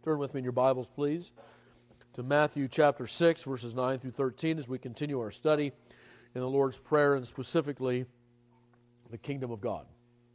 Turn with me in your Bibles, please, to Matthew chapter 6, verses 9 through 13, as we continue our study in the Lord's Prayer and specifically the kingdom of God.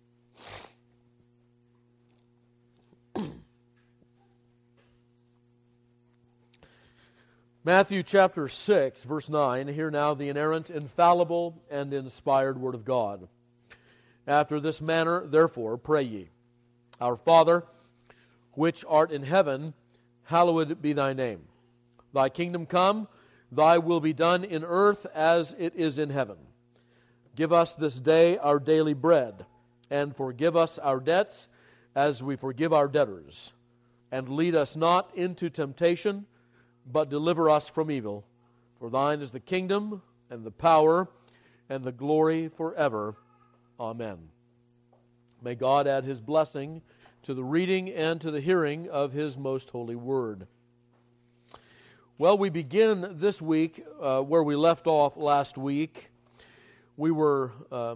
Matthew chapter 6, verse 9, hear now the inerrant, infallible, and inspired Word of God. After this manner, therefore, pray ye, Our Father, which art in heaven, hallowed be thy name. Thy kingdom come, thy will be done in earth as it is in heaven. Give us this day our daily bread, and forgive us our debts as we forgive our debtors. And lead us not into temptation, but deliver us from evil. For thine is the kingdom, and the power, and the glory forever. Amen. May God add His blessing to the reading and to the hearing of His most holy word. Well, we begin this week where we left off last week. We were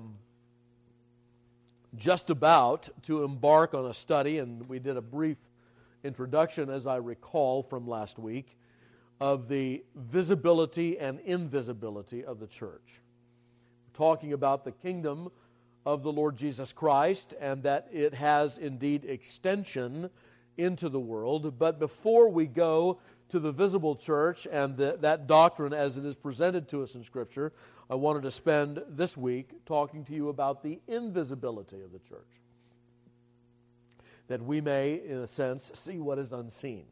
just about to embark on a study, and we did a brief introduction, as I recall from last week, of the visibility and invisibility of the church. We're talking about the kingdom of the Lord Jesus Christ, and that it has indeed extension into the world. But before we go to the visible church and that doctrine as it is presented to us in Scripture, I wanted to spend this week talking to you about the invisibility of the church, that we may, in a sense, see what is unseen.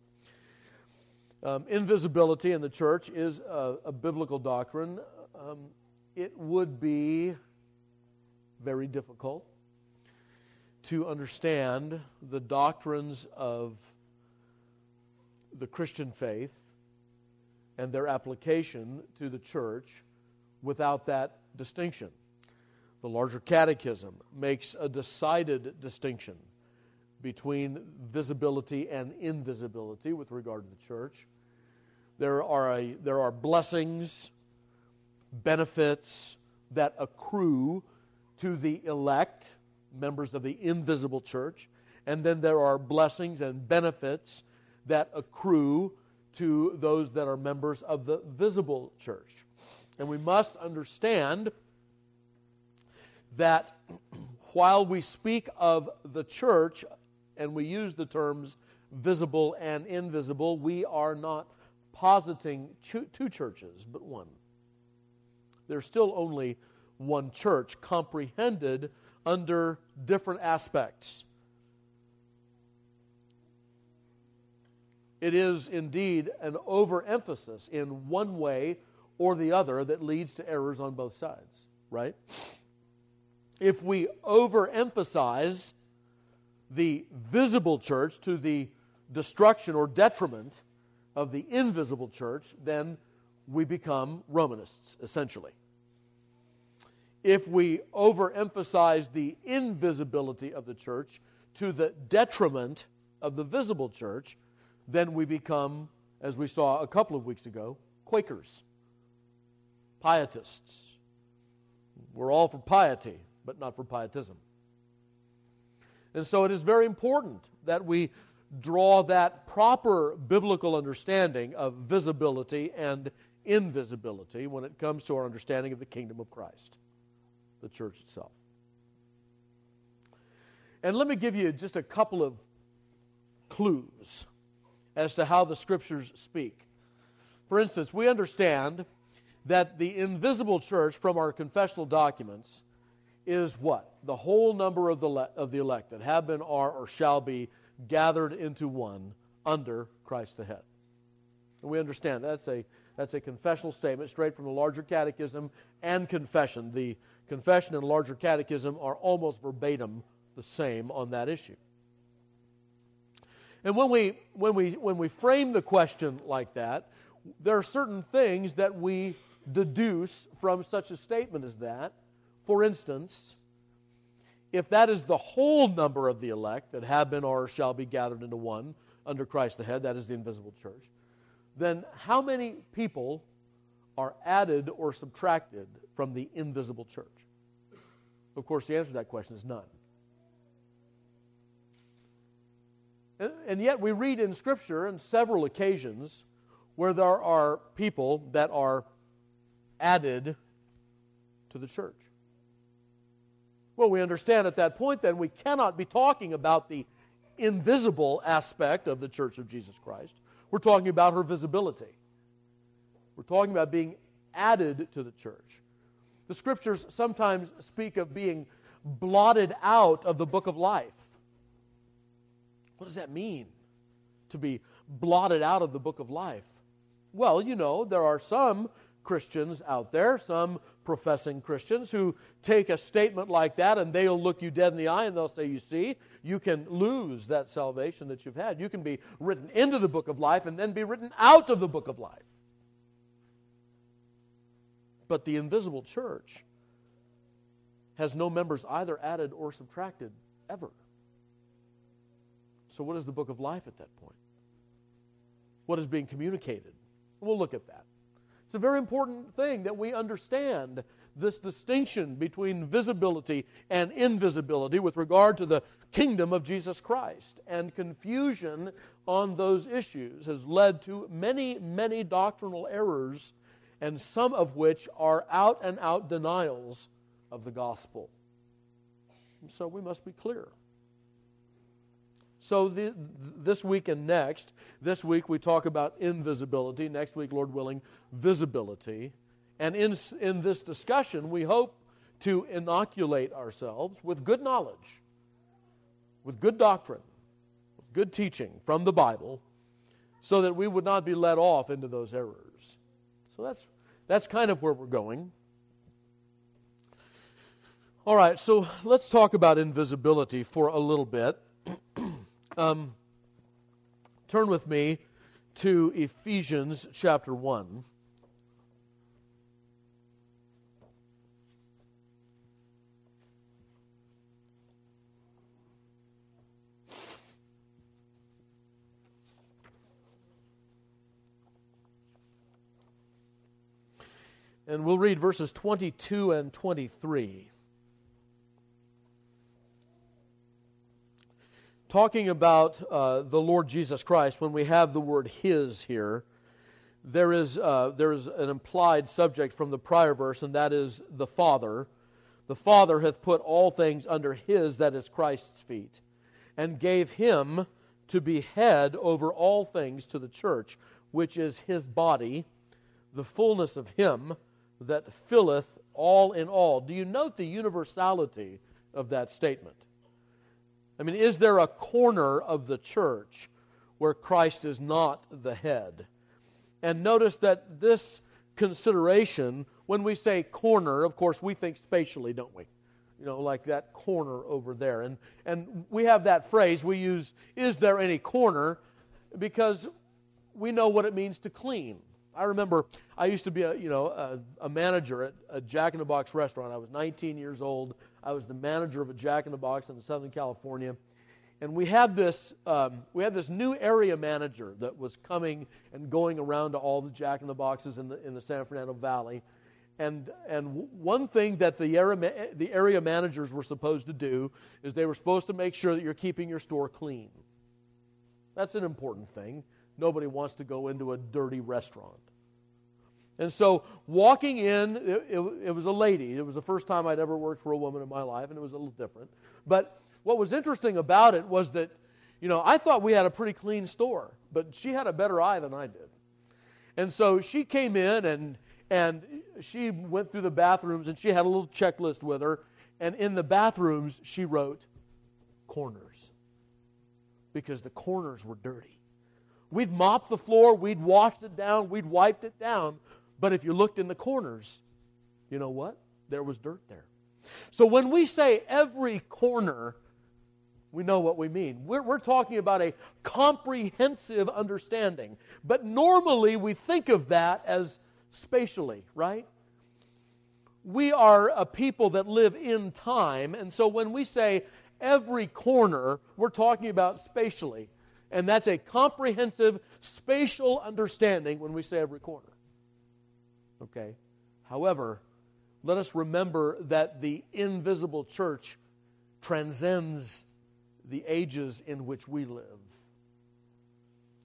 Invisibility in the church is a biblical doctrine. It would be very difficult to understand the doctrines of the Christian faith and their application to the church without that distinction. The larger catechism makes a decided distinction between visibility and invisibility with regard to the church. There are blessings, benefits that accrue to the elect, members of the invisible church, and then there are blessings and benefits that accrue to those that are members of the visible church. And we must understand that while we speak of the church and we use the terms visible and invisible, we are not positing two churches, but one. There's still only one church comprehended under different aspects. It is indeed an overemphasis in one way or the other that leads to errors on both sides, right? If we overemphasize the visible church to the destruction or detriment of the invisible church, then we become Romanists, essentially. If we overemphasize the invisibility of the church to the detriment of the visible church, then we become, as we saw a couple of weeks ago, Quakers, pietists. We're all for piety, but not for pietism. And so it is very important that we draw that proper biblical understanding of visibility and invisibility when it comes to our understanding of the kingdom of Christ, the church itself. And let me give you just a couple of clues as to how the Scriptures speak. For instance, we understand that the invisible church from our confessional documents is what? The whole number of the elect that have been, are, or shall be gathered into one under Christ the head. And we understand that's a confessional statement straight from the larger catechism and confession. The confession and larger catechism are almost verbatim the same on that issue. And when we frame the question like that, there are certain things that we deduce from such a statement as that. For instance, if that is the whole number of the elect that have been or shall be gathered into one under Christ the head, that is the invisible church, then how many people are added or subtracted from the invisible church? Of course, the answer to that question is none. And yet we read in Scripture on several occasions where there are people that are added to the church. Well, we understand at that point then we cannot be talking about the invisible aspect of the Church of Jesus Christ. We're talking about her visibility. We're talking about being added to the church. The Scriptures sometimes speak of being blotted out of the book of life. What does that mean, to be blotted out of the book of life? Well, you know, there are some Christians out there, some professing Christians, who take a statement like that and they'll look you dead in the eye and they'll say, you see, you can lose that salvation that you've had. You can be written into the book of life and then be written out of the book of life. But the invisible church has no members either added or subtracted ever. So what is the book of life at that point? What is being communicated? We'll look at that. It's a very important thing that we understand this distinction between visibility and invisibility with regard to the kingdom of Jesus Christ. And confusion on those issues has led to many, many doctrinal errors, and some of which are out-and-out denials of the gospel. So we must be clear. So this week and next, this week we talk about invisibility. Next week, Lord willing, visibility. And in this discussion, we hope to inoculate ourselves with good knowledge, with good doctrine, with good teaching from the Bible, so that we would not be led off into those errors. So that's kind of where we're going. All right, so let's talk about invisibility for a little bit. Turn with me to Ephesians chapter 1. And we'll read verses 22 and 23. Talking about the Lord Jesus Christ, when we have the word His here, there is an implied subject from the prior verse, and that is the Father. The Father hath put all things under His, that is Christ's feet, and gave Him to be head over all things to the church, which is His body, the fullness of Him that filleth all in all. Do you note the universality of that statement? I mean, is there a corner of the church where Christ is not the head? And notice that this consideration, when we say corner, of course, we think spatially, don't we? You know, like that corner over there. And we have that phrase, we use, is there any corner? Because we know what it means to clean. I remember I used to be a manager at a Jack in the Box restaurant. I was 19 years old. I was the manager of a Jack in the Box in Southern California, and we had this new area manager that was coming and going around to all the Jack in the Boxes in the San Fernando Valley, and one thing that the area managers were supposed to do is they were supposed to make sure that you're keeping your store clean. That's an important thing. Nobody wants to go into a dirty restaurant. And so walking in, it was a lady. It was the first time I'd ever worked for a woman in my life, and it was a little different. But what was interesting about it was that, I thought we had a pretty clean store, but she had a better eye than I did. And so she came in, and she went through the bathrooms, and she had a little checklist with her, and in the bathrooms, she wrote corners, because the corners were dirty. We'd mopped the floor, we'd washed it down, we'd wiped it down, but if you looked in the corners, you know what? There was dirt there. So when we say every corner, we know what we mean. We're talking about a comprehensive understanding. But normally we think of that as spatially, right? We are a people that live in time, and so when we say every corner, we're talking about spatially. And that's a comprehensive spatial understanding when we say every corner. Okay? However, let us remember that the invisible church transcends the ages in which we live.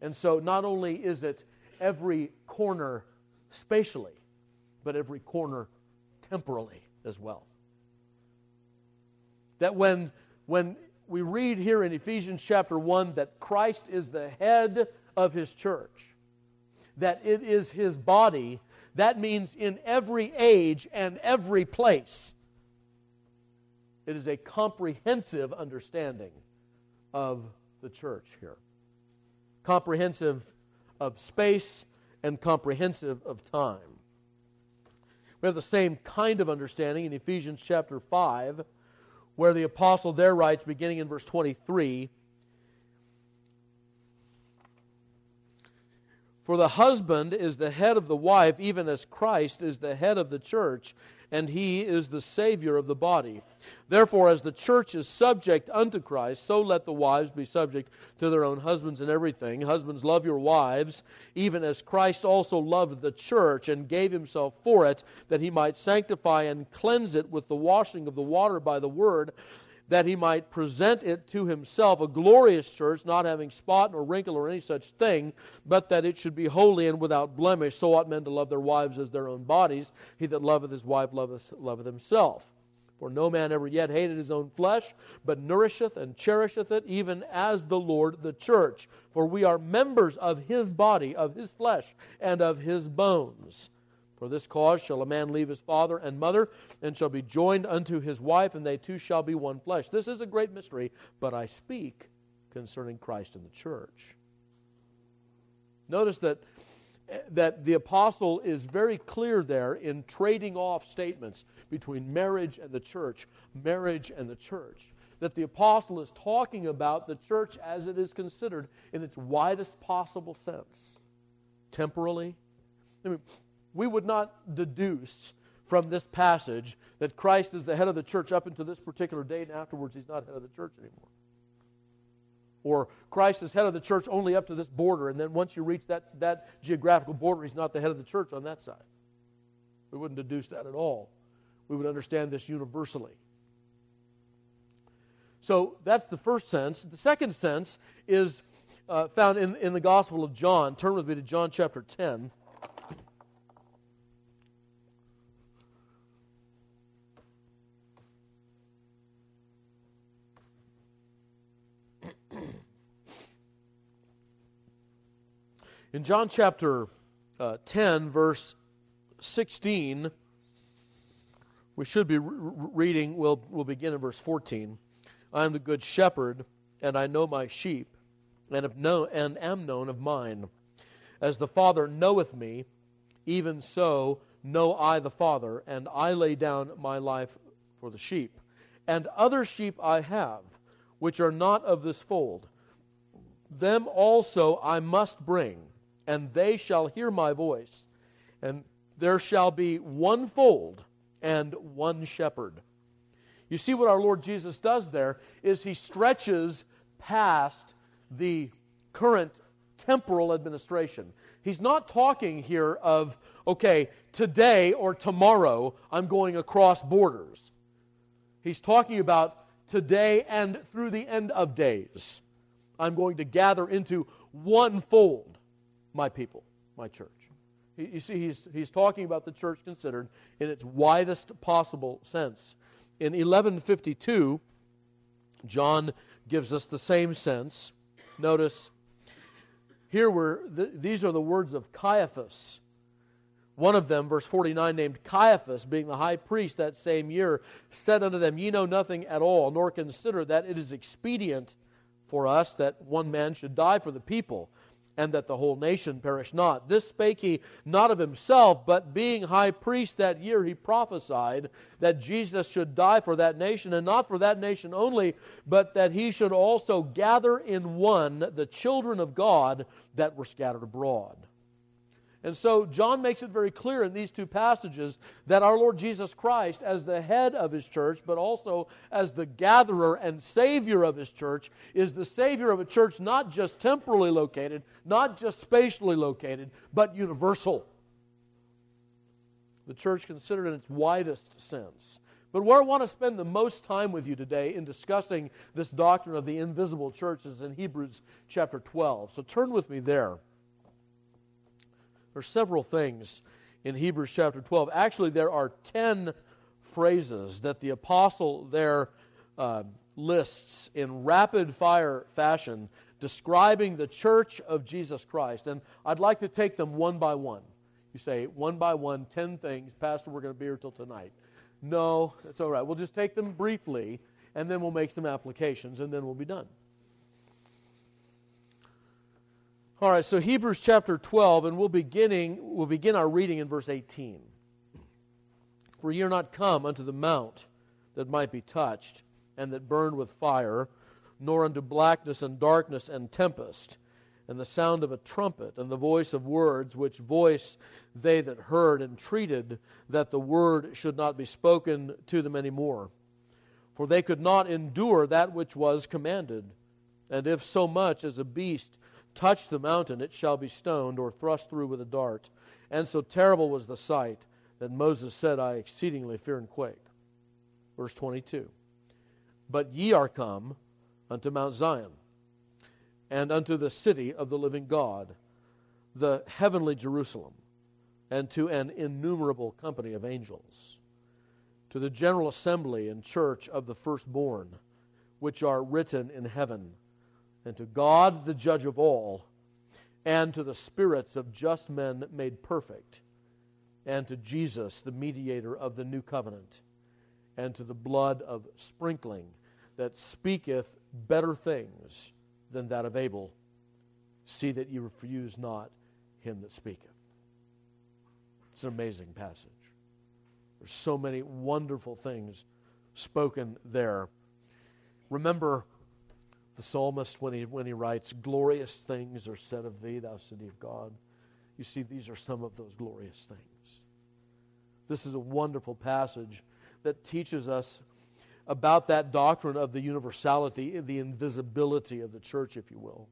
And so not only is it every corner spatially, but every corner temporally as well. That when we read here in Ephesians chapter 1 that Christ is the head of His church, that it is His body, that means in every age and every place. It is a comprehensive understanding of the church here. Comprehensive of space and comprehensive of time. We have the same kind of understanding in Ephesians chapter 5, where the apostle there writes, beginning in verse 23, "For the husband is the head of the wife, even as Christ is the head of the church, and He is the Savior of the body. Therefore, as the church is subject unto Christ, so let the wives be subject to their own husbands in everything. Husbands, love your wives, even as Christ also loved the church and gave Himself for it, that He might sanctify and cleanse it with the washing of the water by the word, that He might present it to Himself a glorious church, not having spot nor wrinkle or any such thing, but that it should be holy and without blemish. So ought men to love their wives as their own bodies. He that loveth his wife loveth himself. For no man ever yet hated his own flesh, but nourisheth and cherisheth it, even as the Lord the church. For we are members of His body, of His flesh, and of His bones. For this cause shall a man leave his father and mother, and shall be joined unto his wife, and they two shall be one flesh. This is a great mystery, but I speak concerning Christ and the church." Notice that the apostle is very clear there in trading off statements between marriage and the church, marriage and the church. That the apostle is talking about the church as it is considered in its widest possible sense. Temporally. We would not deduce from this passage that Christ is the head of the church up until this particular date, and afterwards He's not head of the church anymore. Or Christ is head of the church only up to this border, and then once you reach that geographical border, He's not the head of the church on that side. We wouldn't deduce that at all. We would understand this universally. So that's the first sense. The second sense is found in the Gospel of John. Turn with me to John chapter 10. In John chapter 10, verse 16, we should be reading, we'll begin in verse 14. "I am the good shepherd, and I know my sheep, and am known of mine. As the Father knoweth me, even so know I the Father, and I lay down my life for the sheep. And other sheep I have, which are not of this fold. Them also I must bring, and they shall hear my voice. And there shall be one fold and one shepherd." You see what our Lord Jesus does there is He stretches past the current temporal administration. He's not talking here of, okay, today or tomorrow I'm going across borders. He's talking about today and through the end of days. I'm going to gather into one fold my people, my church. You see, he's talking about the church considered in its widest possible sense. In 1152, John gives us the same sense. Notice, here these are the words of Caiaphas. One of them, verse 49, named Caiaphas, being the high priest that same year, said unto them, "Ye know nothing at all, nor consider that it is expedient for us that one man should die for the people, and that the whole nation perish not. This spake he not of himself, but being high priest that year, he prophesied that Jesus should die for that nation, and not for that nation only, but that He should also gather in one the children of God that were scattered abroad." And so John makes it very clear in these two passages that our Lord Jesus Christ, as the head of His church, but also as the gatherer and Savior of His church, is the Savior of a church not just temporally located, not just spatially located, but universal. The church considered in its widest sense. But where I want to spend the most time with you today in discussing this doctrine of the invisible church is in Hebrews chapter 12. So turn with me there. There are several things in Hebrews chapter 12. Actually, there are 10 phrases that the apostle there lists in rapid-fire fashion describing the church of Jesus Christ. And I'd like to take them one by one. You say, one by one, 10 things. Pastor, we're going to be here till tonight. No, that's all right. We'll just take them briefly, and then we'll make some applications, and then we'll be done. All right, so Hebrews chapter 12, and we'll begin our reading in verse 18. For ye are not come unto the mount that might be touched, and that burned with fire, nor unto blackness and darkness and tempest, and the sound of a trumpet, and the voice of words, which voice they that heard entreated that the word should not be spoken to them any more. For they could not endure that which was commanded. And if so much as a beast touch the mountain, it shall be stoned, or thrust through with a dart. And so terrible was the sight, that Moses said, I exceedingly fear and quake. Verse 22. But ye are come unto Mount Zion, and unto the city of the living God, the heavenly Jerusalem, and to an innumerable company of angels, to the general assembly and church of the firstborn, which are written in heaven, and to God the judge of all, and to the spirits of just men made perfect, and to Jesus the mediator of the new covenant, and to the blood of sprinkling that speaketh better things than that of Abel. See that ye refuse not him that speaketh. It's an amazing passage. There's so many wonderful things spoken there. Remember the psalmist when he writes, glorious things are said of thee, thou city of God. You see, these are some of those glorious things. This is a wonderful passage that teaches us about that doctrine of the universality, the invisibility of the church, if you will.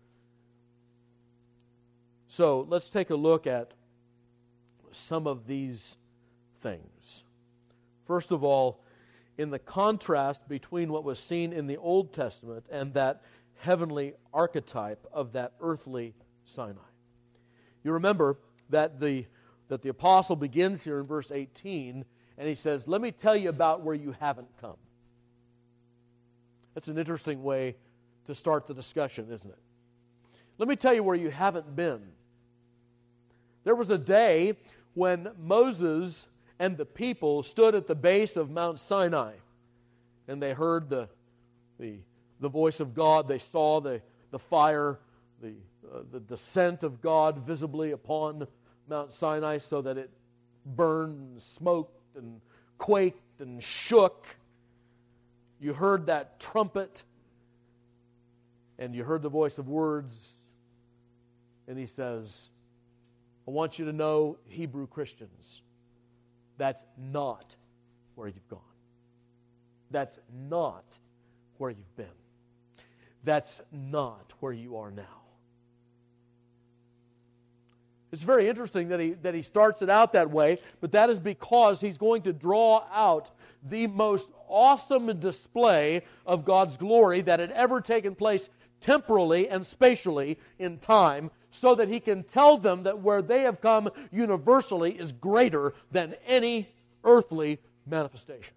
So let's take a look at some of these things. First of all, in the contrast between what was seen in the Old Testament and that heavenly archetype of that earthly Sinai. You remember that the apostle begins here in verse 18, and he says, let me tell you about where you haven't come. That's an interesting way to start the discussion, isn't it? Let me tell you where you haven't been. There was a day when Moses and the people stood at the base of Mount Sinai, and they heard the voice of God. They saw the fire, the descent of God visibly upon Mount Sinai, so that it burned and smoked and quaked and shook. You heard that trumpet, and you heard the voice of words, and he says, I want you to know, Hebrew Christians, that's not where you've gone. That's not where you've been. That's not where you are now. It's very interesting that he starts it out that way, but that is because he's going to draw out the most awesome display of God's glory that had ever taken place temporally and spatially in time, so that he can tell them that where they have come universally is greater than any earthly manifestation.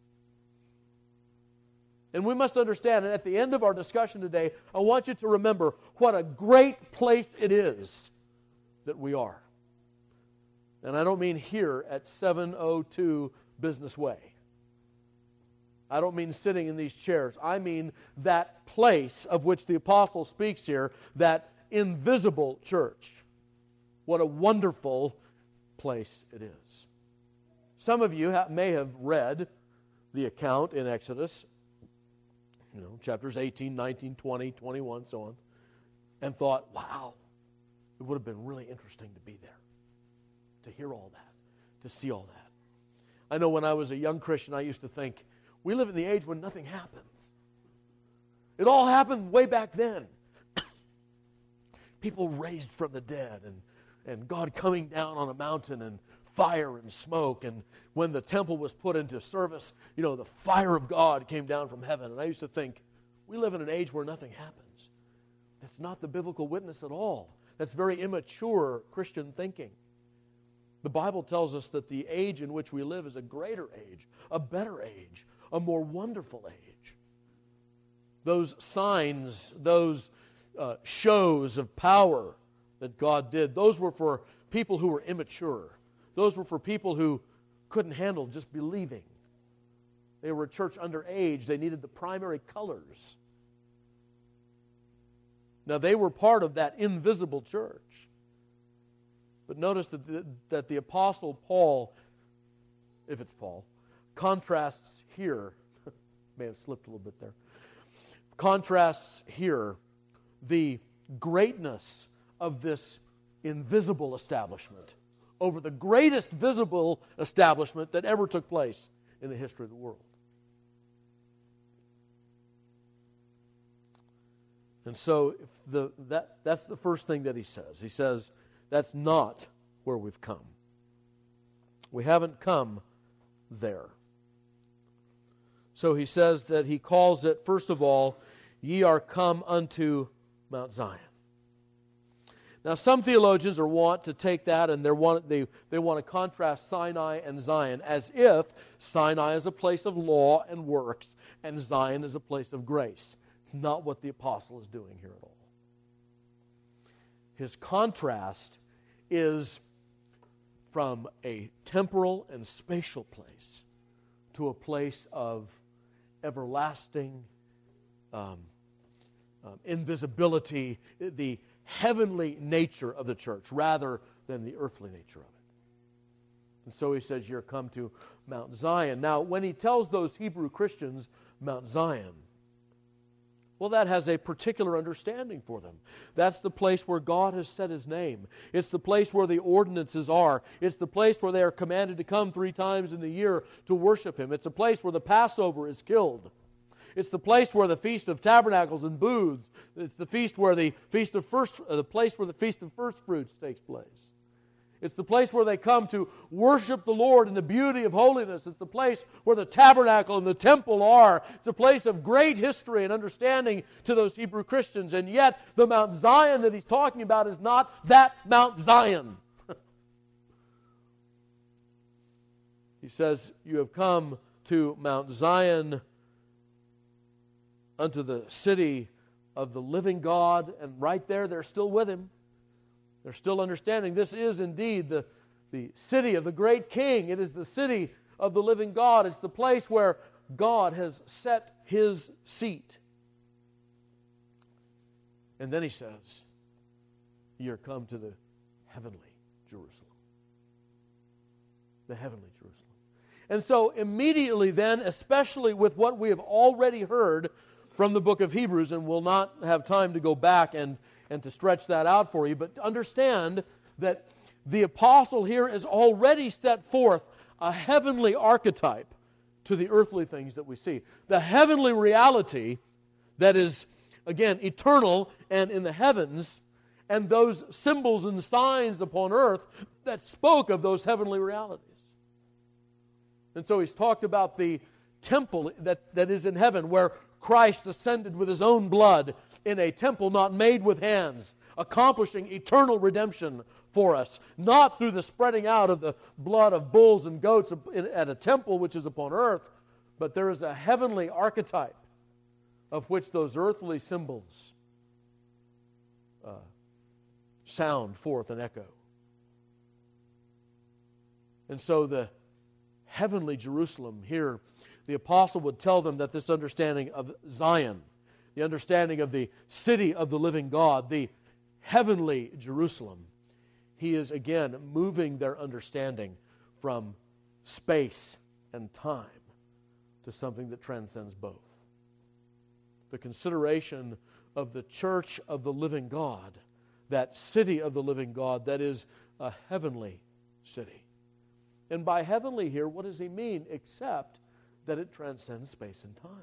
And we must understand, and at the end of our discussion today, I want you to remember what a great place it is that we are. And I don't mean here at 702 Business Way. I don't mean sitting in these chairs. I mean that place of which the apostle speaks here, that invisible church. What a wonderful place it is. Some of you may have read the account in Exodus, chapters 18, 19, 20, 21, so on, and thought, wow, it would have been really interesting to be there, to hear all that, to see all that. I know when I was a young Christian, I used to think, we live in the age when nothing happens. It all happened way back then. People raised from the dead, and God coming down on a mountain and fire and smoke. And when the temple was put into service, the fire of God came down from heaven. And I used to think, we live in an age where nothing happens. That's not the biblical witness at all. That's very immature Christian thinking. The Bible tells us that the age in which we live is a greater age, a better age, a more wonderful age. Those signs, those shows of power that God did, those were for people who were immature. Those were for people who couldn't handle just believing. They were a church underage. They needed the primary colors. Now, they were part of that invisible church. But notice that the Apostle Paul, if it's Paul, contrasts here, may have slipped a little bit there, contrasts here the greatness of this invisible establishment over the greatest visible establishment that ever took place in the history of the world. And so that's the first thing that he says. He says, that's not where we've come. We haven't come there. So he says that he calls it, first of all, ye are come unto Mount Zion. Now, some theologians are wont to take that and they want to contrast Sinai and Zion as if Sinai is a place of law and works and Zion is a place of grace. It's not what the apostle is doing here at all. His contrast is from a temporal and spatial place to a place of everlasting invisibility, the heavenly nature of the church rather than the earthly nature of it. And so he says, you're come to Mount Zion. Now, when he tells those Hebrew Christians Mount Zion, well, that has a particular understanding for them. That's the place where God has set His name. It's the place where the ordinances are. It's the place where they are commanded to come 3 times in the year to worship Him. It's a place where the Passover is killed. It's the place where the Feast of Tabernacles and Booths. It's the place where the Feast of First Fruits takes place. It's the place where they come to worship the Lord in the beauty of holiness. It's the place where the tabernacle and the temple are. It's a place of great history and understanding to those Hebrew Christians. And yet, the Mount Zion that he's talking about is not that Mount Zion. He says, you have come to Mount Zion, unto the city of the living God. And right there, they're still with Him. They're still understanding this is indeed the city of the great King. It is the city of the living God. It's the place where God has set His seat. And then he says, ye are come to the heavenly Jerusalem. The heavenly Jerusalem. And so immediately then, especially with what we have already heard from the book of Hebrews, and we'll not have time to go back and to stretch that out for you, but understand that the apostle here has already set forth a heavenly archetype to the earthly things that we see. The heavenly reality that is, again, eternal and in the heavens, and those symbols and signs upon earth that spoke of those heavenly realities. And so he's talked about the temple that is in heaven, where Christ ascended with His own blood in a temple not made with hands, accomplishing eternal redemption for us, not through the spreading out of the blood of bulls and goats at a temple which is upon earth, but there is a heavenly archetype of which those earthly symbols sound forth an echo. And so the heavenly Jerusalem here, the apostle would tell them that this understanding of Zion, the understanding of the city of the living God, the heavenly Jerusalem, he is again moving their understanding from space and time to something that transcends both. The consideration of the church of the living God, that city of the living God that is a heavenly city. And by heavenly here, what does he mean? Except that it transcends space and time.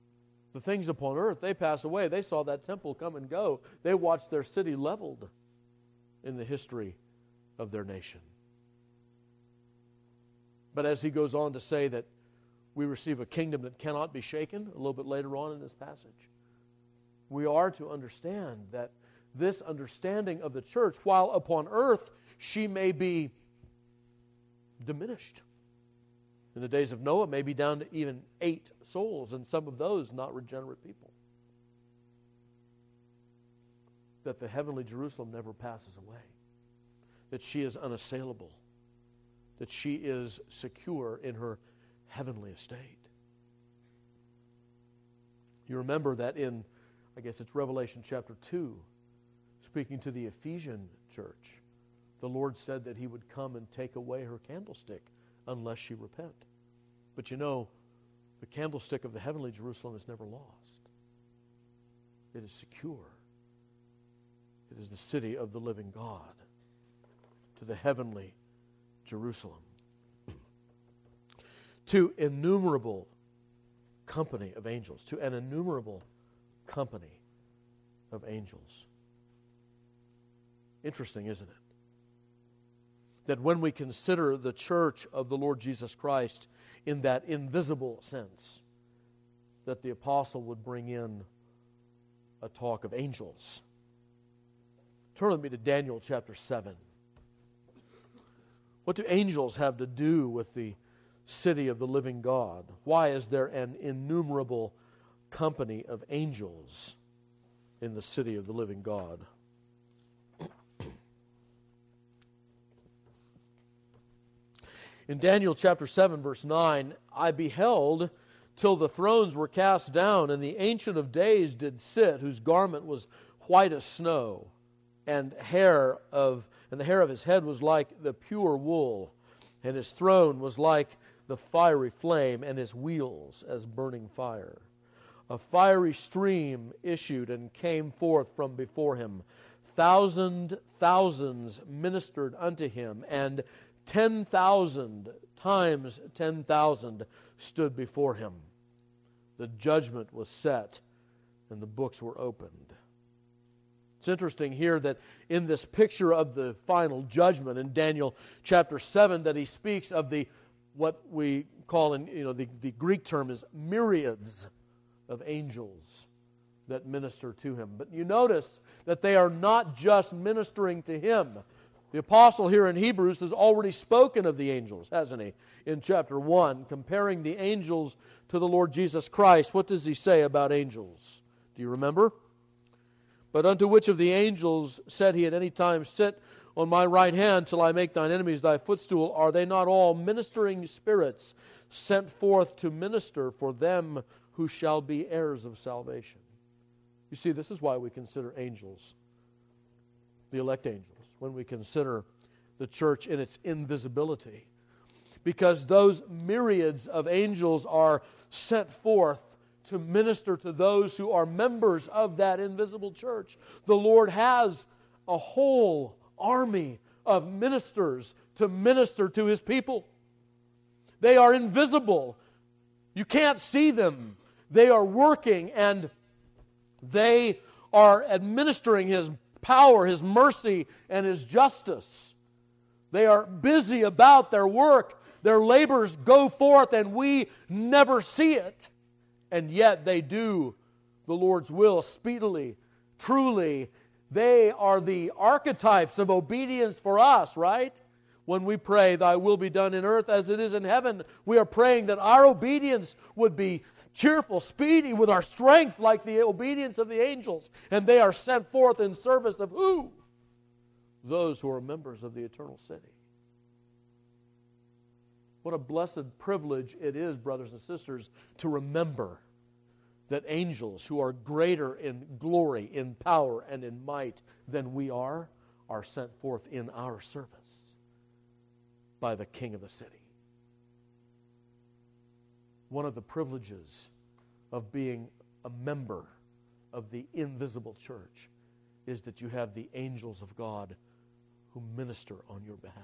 The things upon earth, they pass away. They saw that temple come and go. They watched their city leveled. in the history of their nation. But as he goes on to say that we receive a kingdom that cannot be shaken, a little bit later on in this passage, we are to understand that this understanding of the church, while upon earth she may be diminished. In the days of Noah, may be down to even 8 souls, and some of those not regenerate people. That the heavenly Jerusalem never passes away. That she is unassailable. That she is secure in her heavenly estate. You remember that in, I guess it's Revelation chapter 2, speaking to the Ephesian church, the Lord said that He would come and take away her candlestick unless she repent. But you know, the candlestick of the heavenly Jerusalem is never lost. It is secure. It is the city of the living God, to the heavenly Jerusalem. To innumerable company of angels, to an innumerable company of angels. Interesting, isn't it? That when we consider the church of the Lord Jesus Christ in that invisible sense, that the apostle would bring in a talk of angels. Turn with me to Daniel chapter 7. What do angels have to do with the city of the living God? Why is there an innumerable company of angels in the city of the living God? In Daniel chapter 7, verse 9, I beheld till the thrones were cast down, and the Ancient of Days did sit, whose garment was white as snow, and the hair of his head was like the pure wool, and his throne was like the fiery flame, and his wheels as burning fire. A fiery stream issued and came forth from before him. Thousands ministered unto him, and 10,000 times 10,000 stood before him. The judgment was set, and the books were opened. It's interesting here that in this picture of the final judgment in Daniel chapter 7, that he speaks of the what we call in the Greek term is myriads of angels that minister to him. But you notice that they are not just ministering to him. The apostle here in Hebrews has already spoken of the angels, hasn't he? In chapter 1, comparing the angels to the Lord Jesus Christ. What does he say about angels? Do you remember? But unto which of the angels said he at any time, sit on my right hand till I make thine enemies thy footstool? Are they not all ministering spirits sent forth to minister for them who shall be heirs of salvation? You see, this is why we consider angels, the elect angels, when we consider the church in its invisibility. Because those myriads of angels are sent forth to minister to those who are members of that invisible church. The Lord has a whole army of ministers to minister to His people. They are invisible. You can't see them. They are working, and they are administering His power, His mercy, and His justice. They are busy about their work. Their labors go forth, and we never see it. And yet they do the Lord's will speedily, truly. They are the archetypes of obedience for us, right? When we pray, thy will be done in earth as it is in heaven, we are praying that our obedience would be cheerful, speedy, with our strength like the obedience of the angels. And they are sent forth in service of who? Those who are members of the eternal city. What a blessed privilege it is, brothers and sisters, to remember that angels who are greater in glory, in power, and in might than we are sent forth in our service by the King of the city. One of the privileges of being a member of the invisible church is that you have the angels of God who minister on your behalf.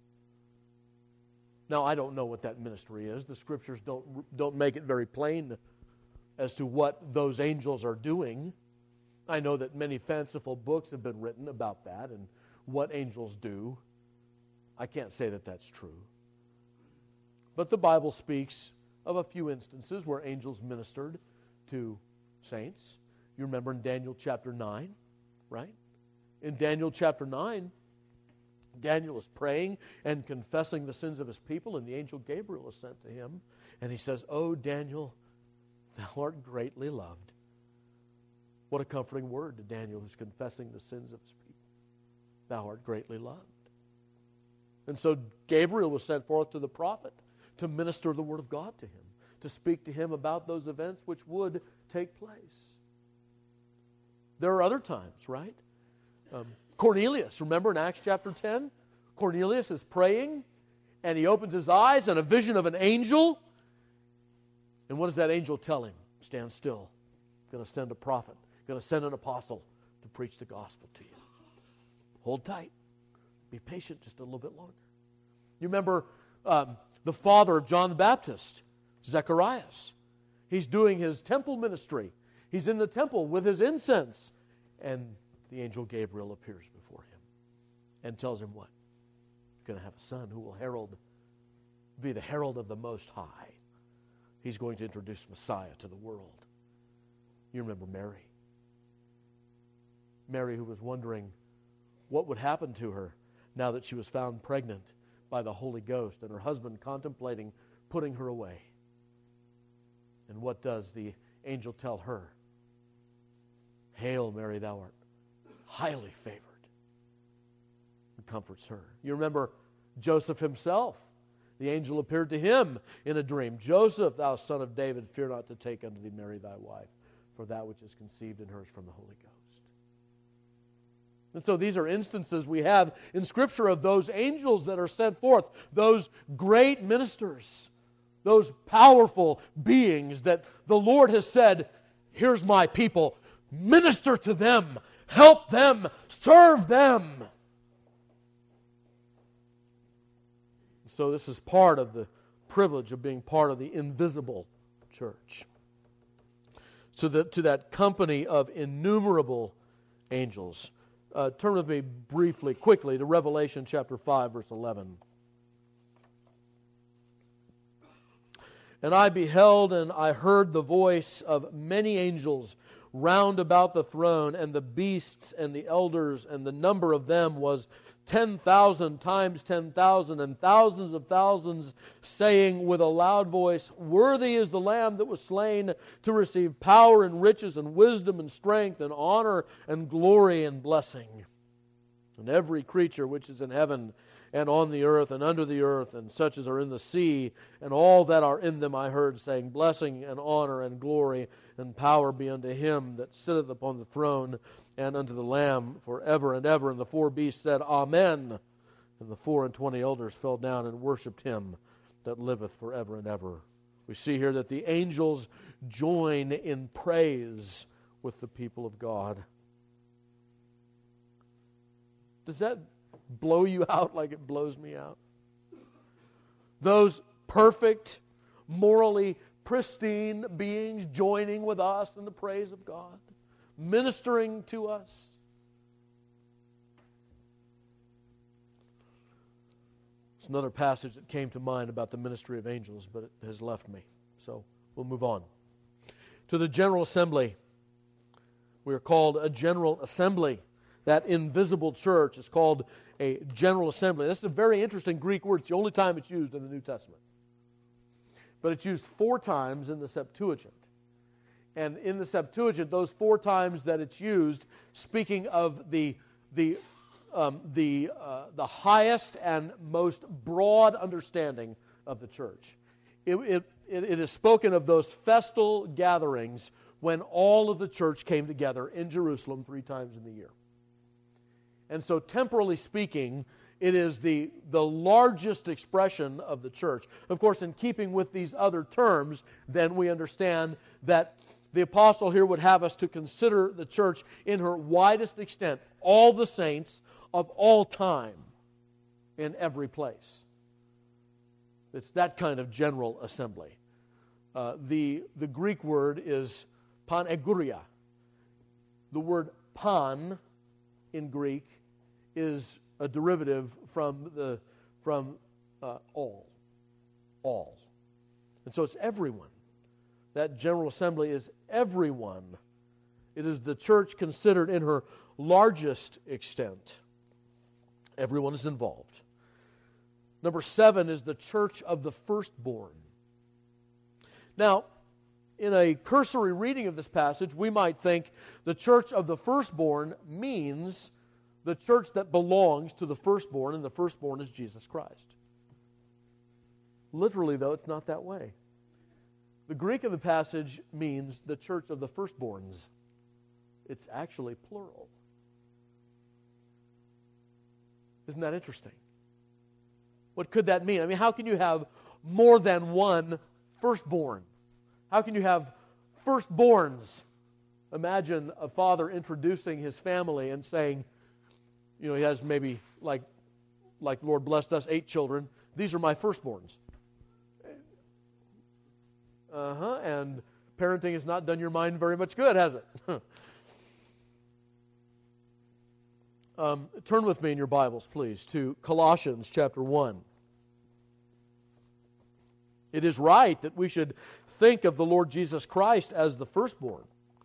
Now, I don't know what that ministry is. The Scriptures don't make it very plain as to what those angels are doing. I know that many fanciful books have been written about that, and what angels do. I can't say that that's true. But the Bible speaks of a few instances where angels ministered to saints. You remember in Daniel chapter 9, right? In Daniel chapter 9, Daniel is praying and confessing the sins of his people, and the angel Gabriel is sent to him. And he says, "O Daniel, thou art greatly loved." What a comforting word to Daniel, who's confessing the sins of his people. Thou art greatly loved. And so Gabriel was sent forth to the prophet to minister the word of God to him, to speak to him about those events which would take place. There are other times, right? Cornelius, remember in Acts chapter 10? Cornelius is praying, and he opens his eyes, and a vision of an angel. And what does that angel tell him? Stand still. I'm going to send a prophet. I'm going to send an apostle to preach the gospel to you. Hold tight. Be patient just a little bit longer. You remember the father of John the Baptist, Zacharias. He's doing his temple ministry. He's in the temple with his incense. And the angel Gabriel appears before him and tells him what? You're going to have a son who will be the herald of the Most High. He's going to introduce Messiah to the world. You remember Mary. Mary, who was wondering what would happen to her now that she was found pregnant by the Holy Ghost, and her husband contemplating putting her away. And what does the angel tell her? Hail Mary, thou art highly favored. And comforts her. You remember Joseph himself. The angel appeared to him in a dream. Joseph, thou son of David, fear not to take unto thee Mary thy wife, for that which is conceived in her is from the Holy Ghost. And so these are instances we have in Scripture of those angels that are sent forth, those great ministers, those powerful beings that the Lord has said, here's my people, minister to them, help them, serve them. So this is part of the privilege of being part of the invisible church. So to that company of innumerable angels. Turn with me briefly, quickly, to Revelation chapter 5, verse 11. And I beheld and I heard the voice of many angels round about the throne, and the beasts and the elders, and the number of them was 10,000 times 10,000, and thousands of thousands, saying with a loud voice, Worthy is the Lamb that was slain to receive power and riches and wisdom and strength and honor and glory and blessing. And every creature which is in heaven and on the earth and under the earth, and such as are in the sea, and all that are in them, I heard saying, Blessing and honor and glory and power be unto him that sitteth upon the throne, and unto the Lamb forever and ever. And the four beasts said, Amen. And the 24 elders fell down and worshipped him that liveth forever and ever. We see here that the angels join in praise with the people of God. Does that blow you out like it blows me out? Those perfect, morally pristine beings joining with us in the praise of God, ministering to us. It's another passage that came to mind about the ministry of angels, but it has left me. So we'll move on. To the General Assembly. We are called a General Assembly. That invisible church is called a General Assembly. This is a very interesting Greek word. It's the only time it's used in the New Testament. But it's used 4 times in the Septuagint. And in the Septuagint, those 4 times that it's used, speaking of the highest and most broad understanding of the church. It is spoken of those festal gatherings when all of the church came together in Jerusalem 3 times in the year. And so temporally speaking, it is the largest expression of the church. Of course, in keeping with these other terms, then we understand that the apostle here would have us to consider the church in her widest extent, all the saints of all time in every place. It's that kind of general assembly. The Greek word is paneguria. The word pan in Greek is a derivative from all. All. And so it's everyone. That General Assembly is everyone. It is the church considered in her largest extent. Everyone is involved. Number 7 is the church of the firstborn. Now, in a cursory reading of this passage, we might think the church of the firstborn means the church that belongs to the firstborn, and the firstborn is Jesus Christ. Literally, though, it's not that way. The Greek of the passage means the church of the firstborns. It's actually plural. Isn't that interesting? What could that mean? I mean, how can you have more than one firstborn? How can you have firstborns? Imagine a father introducing his family and saying, he has maybe, like the Lord blessed us, 8 children. These are my firstborns. And parenting has not done your mind very much good, has it? Turn with me in your Bibles, please, to Colossians chapter 1. It is right that we should think of the Lord Jesus Christ as the firstborn.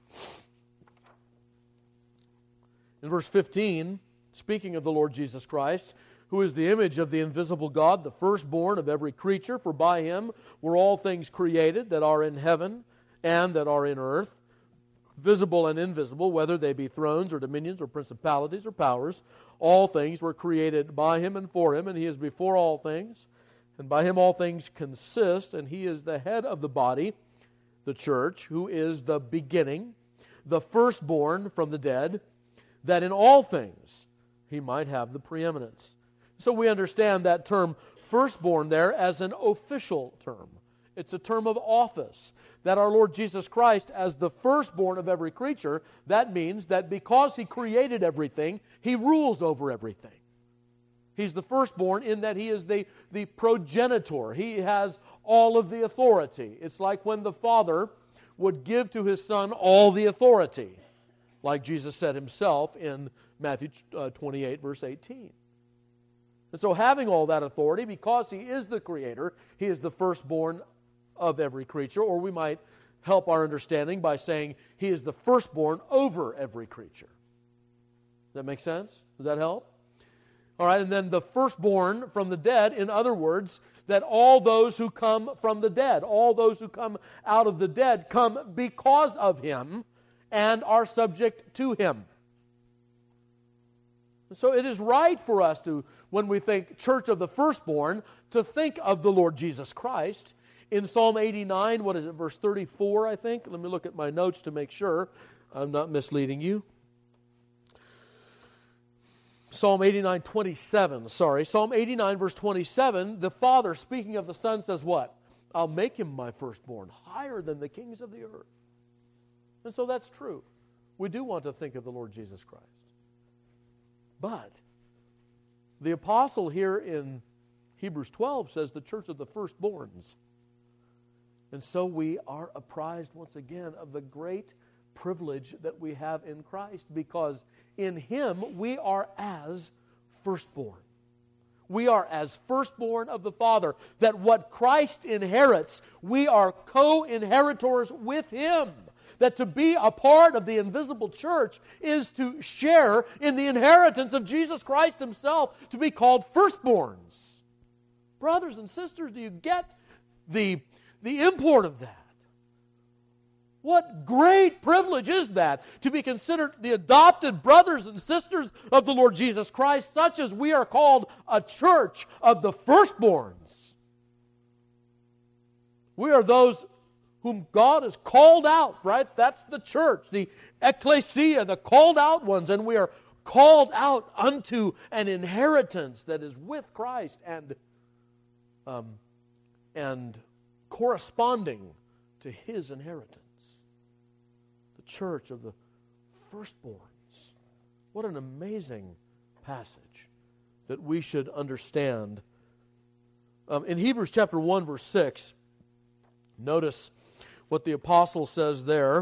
In verse 15, speaking of the Lord Jesus Christ, who is the image of the invisible God, the firstborn of every creature, for by Him were all things created that are in heaven and that are in earth, visible and invisible, whether they be thrones or dominions or principalities or powers. All things were created by Him and for Him, and He is before all things, and by Him all things consist, and He is the head of the body, the church, who is the beginning, the firstborn from the dead, that in all things He might have the preeminence. So we understand that term firstborn there as an official term. It's a term of office. That our Lord Jesus Christ, as the firstborn of every creature, that means that because He created everything, He rules over everything. He's the firstborn in that He is the progenitor. He has all of the authority. It's like when the Father would give to His Son all the authority, like Jesus said Himself in Matthew 28, verse 18. And so having all that authority, because He is the Creator, He is the firstborn of every creature, or we might help our understanding by saying He is the firstborn over every creature. Does that make sense? Does that help? All right, and then the firstborn from the dead, in other words, that all those who come from the dead, all those who come out of the dead, come because of Him and are subject to Him. So it is right for us to, when we think church of the firstborn, to think of the Lord Jesus Christ. In Psalm 89, what is it, verse 34, I think? Let me look at my notes to make sure I'm not misleading you. Psalm 89, 27, sorry. Psalm 89, verse 27, the Father, speaking of the Son, says what? I'll make Him my firstborn, higher than the kings of the earth. And so that's true. We do want to think of the Lord Jesus Christ. But the apostle here in Hebrews 12 says the church of the firstborns. And so we are apprised once again of the great privilege that we have in Christ, because in Him we are as firstborn. We are as firstborn of the Father, that what Christ inherits, we are co-inheritors with Him. That to be a part of the invisible church is to share in the inheritance of Jesus Christ Himself, to be called firstborns. Brothers and sisters, do you get the import of that? What great privilege is that, to be considered the adopted brothers and sisters of the Lord Jesus Christ, such as we are called a church of the firstborns. We are those whom God has called out, right? That's the church, the ecclesia, the called out ones, and we are called out unto an inheritance that is with Christ and corresponding to His inheritance. The church of the firstborns. What an amazing passage that we should understand. In Hebrews chapter 1, verse 6, notice what the apostle says there.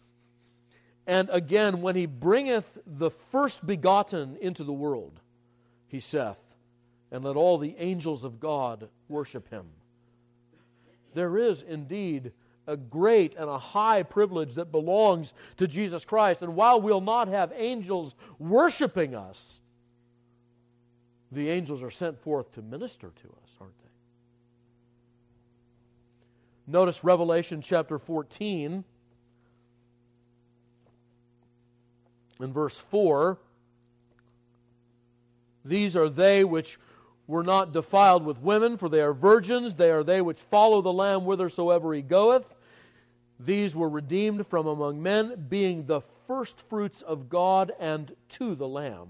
And again, when He bringeth the first begotten into the world, he saith, and let all the angels of God worship him. There is indeed a great and a high privilege that belongs to Jesus Christ. And while we'll not have angels worshiping us, the angels are sent forth to minister to us, aren't they? Notice Revelation chapter 14 in verse 4. These are they which were not defiled with women, for they are virgins. They are they which follow the Lamb whithersoever he goeth. These were redeemed from among men, being the firstfruits of God and to the Lamb.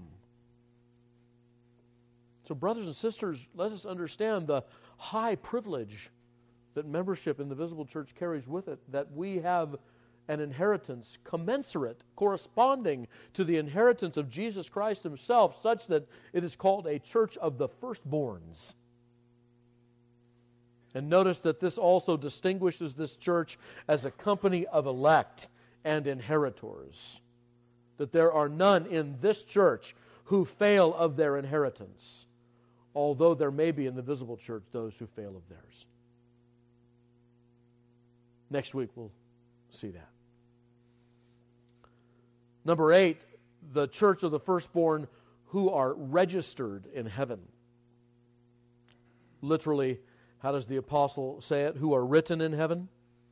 So, brothers and sisters, let us understand the high privilege that membership in the visible church carries with it, that we have an inheritance commensurate, corresponding to the inheritance of Jesus Christ himself, such that it is called a church of the firstborns. And notice that this also distinguishes this church as a company of elect and inheritors. That there are none in this church who fail of their inheritance, although there may be in the visible church those who fail of theirs. Next week we'll see that. Number 8, the church of the firstborn who are registered in heaven. Literally, how does the apostle say it? Who are written in heaven?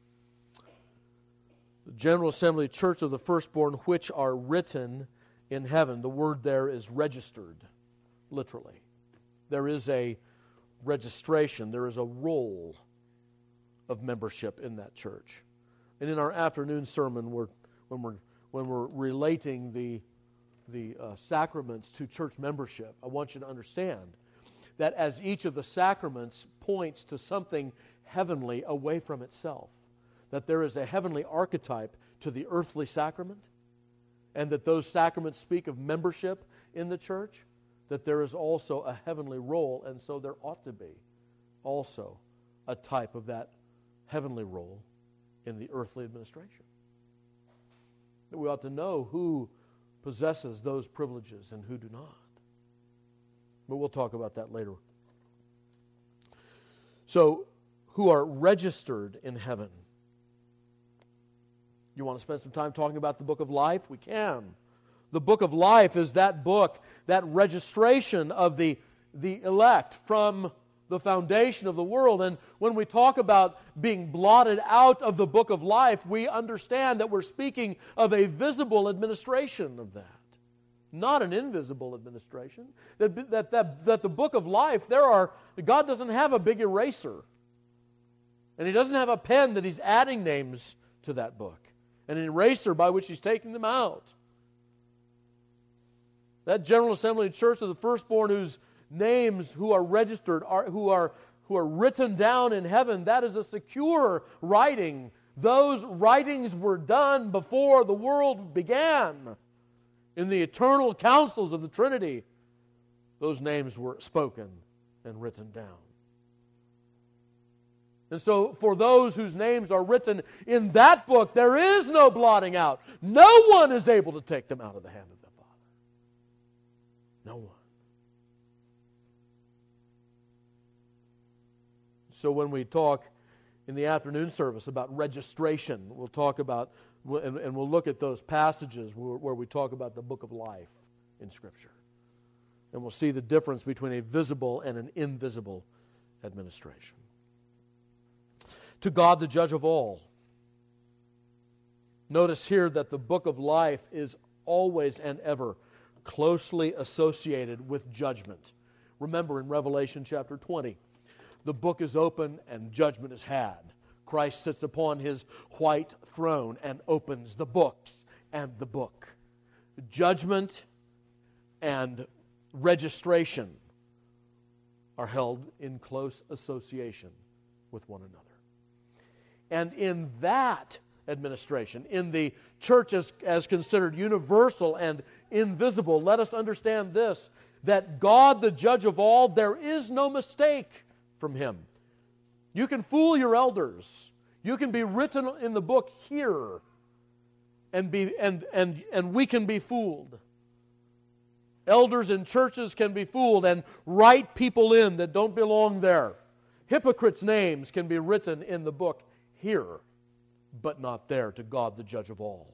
The General Assembly Church of the firstborn which are written in heaven. The word there is registered, literally. There is a registration, there is a roll of membership in that church. And in our afternoon sermon, when we're relating the sacraments to church membership, I want you to understand that as each of the sacraments points to something heavenly away from itself, that there is a heavenly archetype to the earthly sacrament, and that those sacraments speak of membership in the church, that there is also a heavenly role, and so there ought to be also a type of that heavenly role in the earthly administration. That we ought to know who possesses those privileges and who do not. But we'll talk about that later. So, who are registered in heaven. You want to spend some time talking about the book of life? We can. The book of life is that book, that registration of the elect from the foundation of the world. And when we talk about being blotted out of the book of life, we understand that we're speaking of a visible administration of that, not an invisible administration. That the book of life, God doesn't have a big eraser. And He doesn't have a pen that He's adding names to that book, and an eraser by which He's taking them out. That General Assembly Church of the firstborn whose names who are registered, who are written down in heaven, that is a secure writing. Those writings were done before the world began. In the eternal councils of the Trinity, those names were spoken and written down. And so for those whose names are written in that book, there is no blotting out. No one is able to take them out of the hand of the Father. No one. So when we talk in the afternoon service about registration, we'll talk about, and we'll look at those passages where we talk about the book of life in Scripture. And we'll see the difference between a visible and an invisible administration. To God, the judge of all. Notice here that the book of life is always and ever closely associated with judgment. Remember in Revelation chapter 20, the book is open and judgment is had. Christ sits upon His white throne and opens the books and the book. Judgment and registration are held in close association with one another. And in that administration, in the church as considered universal and invisible, let us understand this, that God, the judge of all, there is no mistake from Him. You can fool your elders. You can be written in the book here and we can be fooled. Elders in churches can be fooled and write people in that don't belong there. Hypocrites' names can be written in the book here, but not there, to God the judge of all.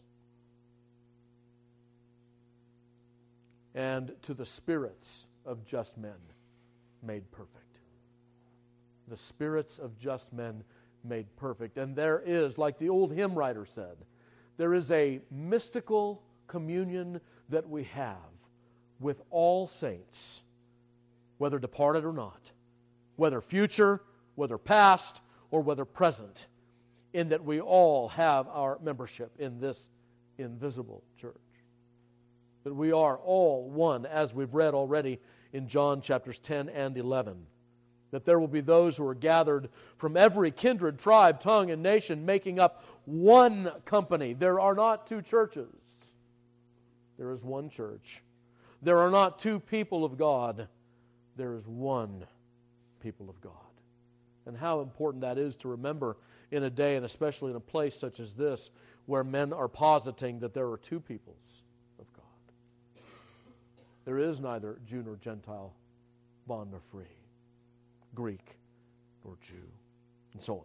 And to the spirits of just men made perfect. The spirits of just men made perfect. And there is, like the old hymn writer said, there is a mystical communion that we have with all saints, whether departed or not, whether future, whether past, or whether present, in that we all have our membership in this invisible church. That we are all one, as we've read already in John chapters 10 and 11. That there will be those who are gathered from every kindred, tribe, tongue, and nation, making up one company. There are not two churches. There is one church. There are not two people of God. There is one people of God. And how important that is to remember in a day, and especially in a place such as this, where men are positing that there are two peoples of God. There is neither Jew nor Gentile, bond nor free, Greek nor Jew, and so on.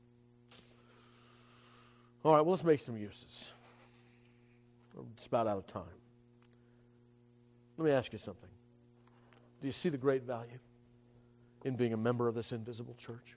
All right, well, let's make some uses. We're just about out of time. Let me ask you something. Do you see the great value in being a member of this invisible church?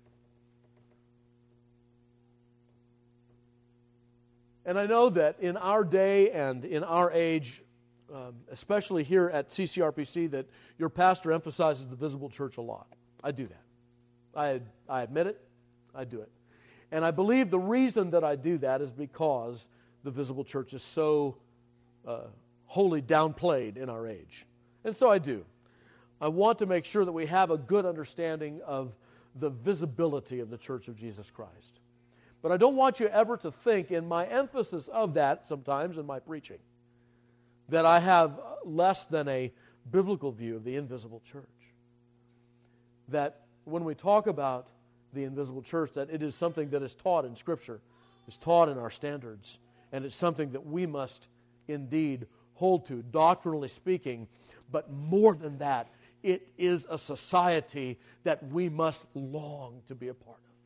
And I know that in our day and in our age, especially here at CCRPC, that your pastor emphasizes the visible church a lot. I do that. I admit it. I do it. And I believe the reason that I do that is because the visible church is so wholly downplayed in our age. And so I do. I want to make sure that we have a good understanding of the visibility of the Church of Jesus Christ. But I don't want you ever to think in my emphasis of that sometimes in my preaching that I have less than a biblical view of the invisible church. That when we talk about the invisible church, that it is something that is taught in Scripture, is taught in our standards, and it's something that we must indeed hold to, doctrinally speaking. But more than that, it is a society that we must long to be a part of.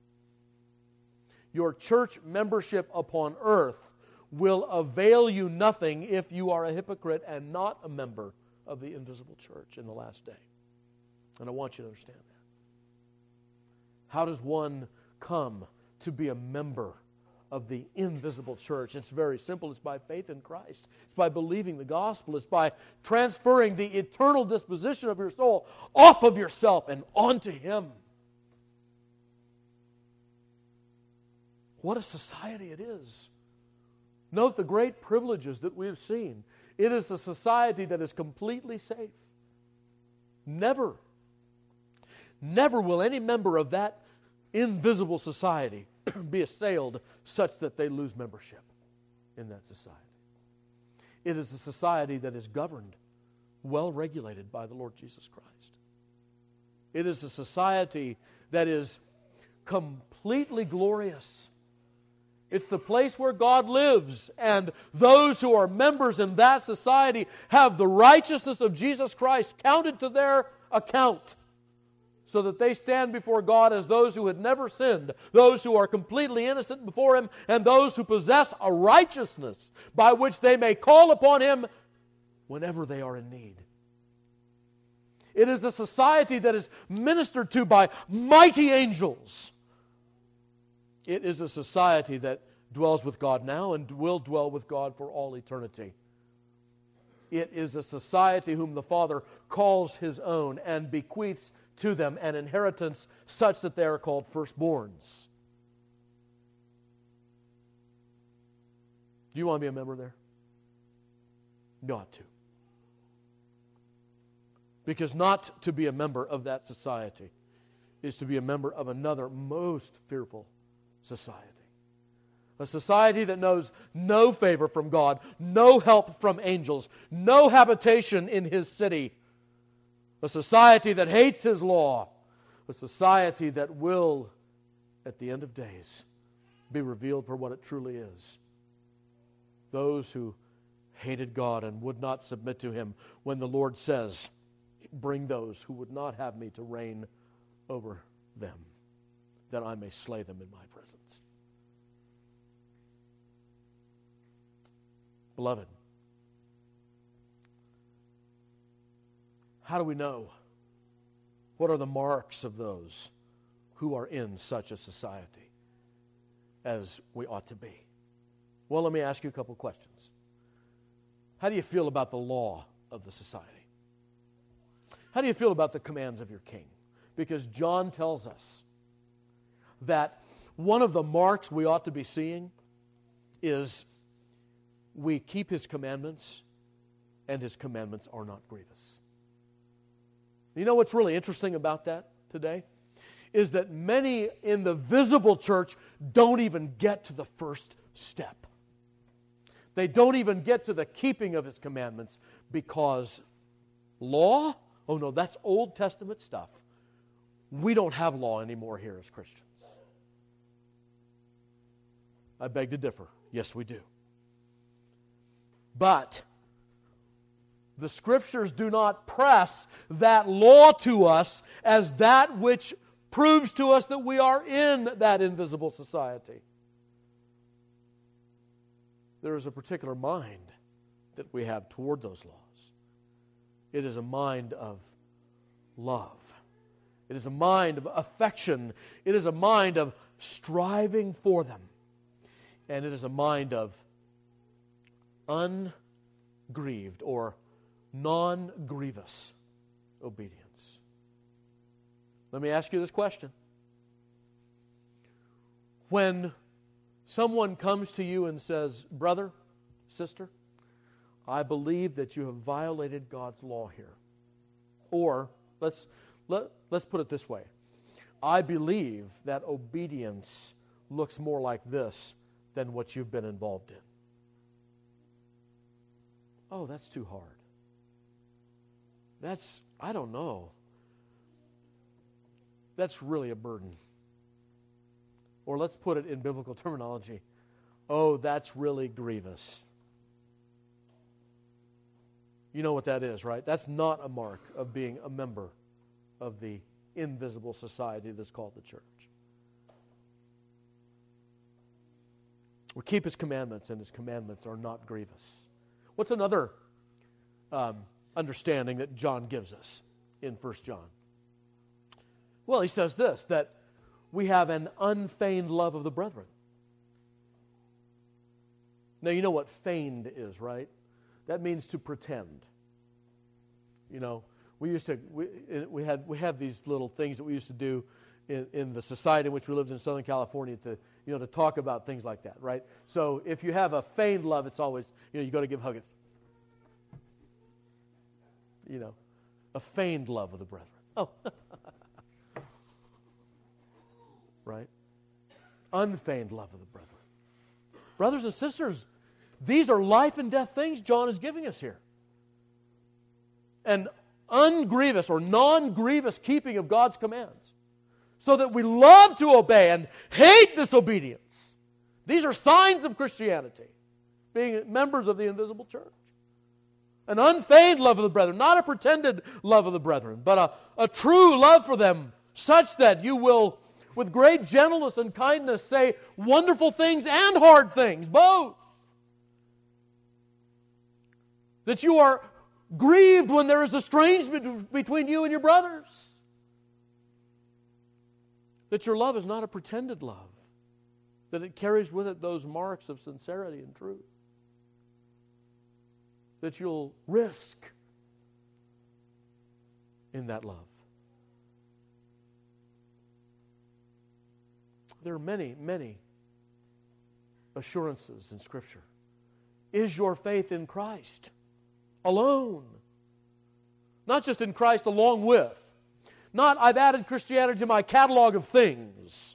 Your church membership upon earth will avail you nothing if you are a hypocrite and not a member of the invisible church in the last day. And I want you to understand that. How does one come to be a member of the invisible church? It's very simple. It's by faith in Christ. It's by believing the gospel. It's by transferring the eternal disposition of your soul off of yourself and onto Him. What a society it is. Note the great privileges that we have seen. It is a society that is completely safe. Never will any member of that invisible society be assailed such that they lose membership in that society. It is a society that is governed, well regulated by the Lord Jesus Christ. It is a society that is completely glorious. It's the place where God lives, and those who are members in that society have the righteousness of Jesus Christ counted to their account, so that they stand before God as those who had never sinned, those who are completely innocent before Him, and those who possess a righteousness by which they may call upon Him whenever they are in need. It is a society that is ministered to by mighty angels. It is a society that dwells with God now and will dwell with God for all eternity. It is a society whom the Father calls His own and bequeaths to them an inheritance such that they are called firstborns. Do you want to be a member there? You ought to. Because not to be a member of that society is to be a member of another most fearful society. A society that knows no favor from God, no help from angels, no habitation in His city. A society that hates His law. A society that will, at the end of days, be revealed for what it truly is. Those who hated God and would not submit to Him when the Lord says, bring those who would not have me to reign over them, that I may slay them in my presence. Beloved, how do we know? What are the marks of those who are in such a society as we ought to be? Well, let me ask you a couple questions. How do you feel about the law of the society? How do you feel about the commands of your king? Because John tells us that one of the marks we ought to be seeing is we keep His commandments, and His commandments are not grievous. You know what's really interesting about that today? Is that many in the visible church don't even get to the first step. They don't even get to the keeping of His commandments because law? Oh no, that's Old Testament stuff. We don't have law anymore here as Christians. I beg to differ. Yes, we do. But the Scriptures do not press that law to us as that which proves to us that we are in that invisible society. There is a particular mind that we have toward those laws. It is a mind of love. It is a mind of affection. It is a mind of striving for them. And it is a mind of ungrieved or non-grievous obedience. Let me ask you this question. When someone comes to you and says, brother, sister, I believe that you have violated God's law here. Or, let's put it this way. I believe that obedience looks more like this than what you've been involved in. Oh, that's too hard. I don't know. That's really a burden. Or let's put it in biblical terminology. Oh, that's really grievous. You know what that is, right? That's not a mark of being a member of the invisible society that's called the church. We keep His commandments, and His commandments are not grievous. What's another understanding that John gives us in 1 John? Well, he says this, that we have an unfeigned love of the brethren. Now, you know what feigned is, right? That means to pretend. You know, we have these little things that we used to do in the society in which we lived in Southern California to talk about things like that, right? So if you have a feigned love, it's always, you go to give hugs. A feigned love of the brethren. Oh, right? Unfeigned love of the brethren. Brothers and sisters, these are life and death things John is giving us here. An ungrievous or non-grievous keeping of God's commands, so that we love to obey and hate disobedience. These are signs of Christianity, being members of the invisible church. An unfeigned love of the brethren, not a pretended love of the brethren, but a true love for them, such that you will, with great gentleness and kindness, say wonderful things and hard things, both. That you are grieved when there is estrangement between you and your brothers. That your love is not a pretended love. That it carries with it those marks of sincerity and truth. That you'll risk in that love. There are many, many assurances in Scripture. Is your faith in Christ alone? Not just in Christ along with. Not, I've added Christianity to my catalog of things.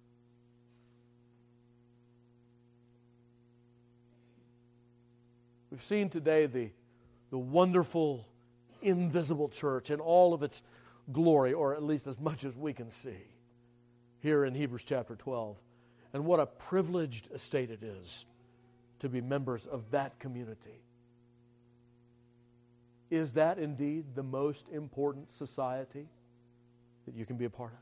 We've seen today the wonderful, invisible church in all of its glory, or at least as much as we can see, here in Hebrews chapter 12. And what a privileged estate it is to be members of that community Is that indeed the most important society that you can be a part of?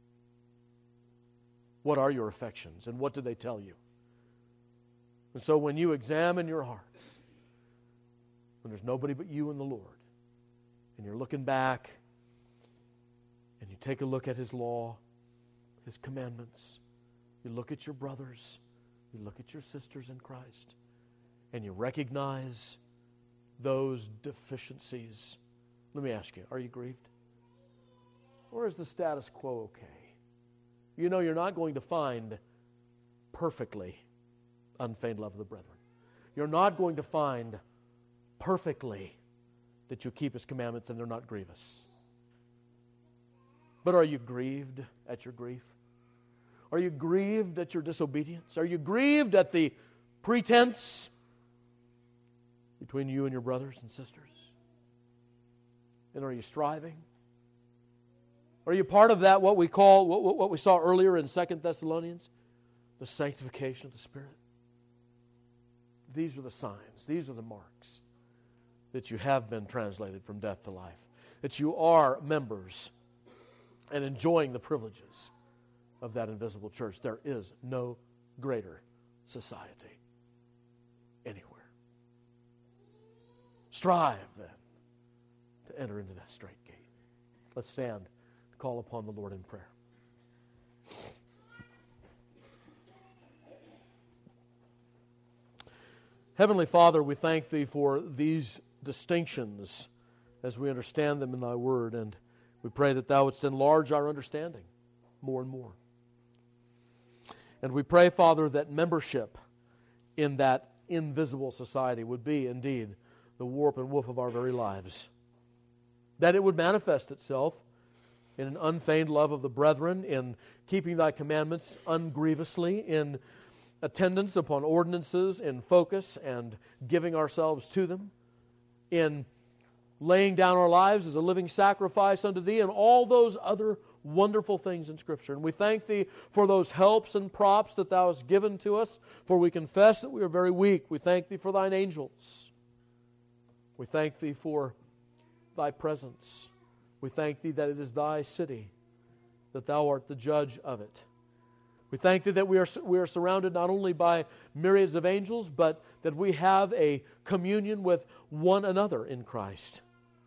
What are your affections, and what do they tell you? And so when you examine your hearts, when there's nobody but you and the Lord, and you're looking back, and you take a look at His law, His commandments, you look at your brothers, you look at your sisters in Christ, and you recognize those deficiencies. Let me ask you, are you grieved? Or is the status quo okay? You know you're not going to find perfectly unfeigned love of the brethren. You're not going to find perfectly that you keep His commandments and they're not grievous. But are you grieved at your grief? Are you grieved at your disobedience? Are you grieved at the pretense between you and your brothers and sisters? And are you striving? Are you part of that, what we call, what we saw earlier in 2 Thessalonians? The sanctification of the Spirit. These are the signs, these are the marks that you have been translated from death to life. That you are members and enjoying the privileges of that invisible church. There is no greater society anywhere. Strive, then, to enter into that straight gate. Let's stand and call upon the Lord in prayer. Heavenly Father, we thank Thee for these distinctions as we understand them in Thy Word, and we pray that Thou wouldst enlarge our understanding more and more. And we pray, Father, that membership in that invisible society would be indeed the warp and woof of our very lives. That it would manifest itself in an unfeigned love of the brethren, in keeping Thy commandments ungrievously, in attendance upon ordinances, in focus and giving ourselves to them, in laying down our lives as a living sacrifice unto Thee, and all those other wonderful things in Scripture. And we thank Thee for those helps and props that Thou hast given to us, for we confess that we are very weak. We thank Thee for Thine angels. We thank Thee for Thy presence. We thank Thee that it is Thy city, that Thou art the judge of it. We thank Thee that we are surrounded not only by myriads of angels, but that we have a communion with one another in Christ.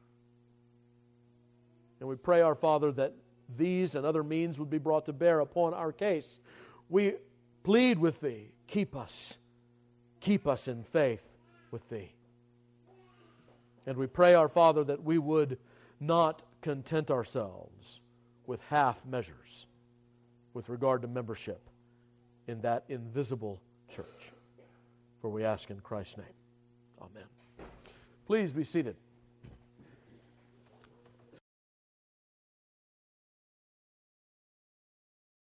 And we pray, our Father, that these and other means would be brought to bear upon our case. We plead with Thee, keep us in faith with Thee. And we pray, our Father, that we would not content ourselves with half measures with regard to membership in that invisible church. For we ask in Christ's name. Amen. Please be seated.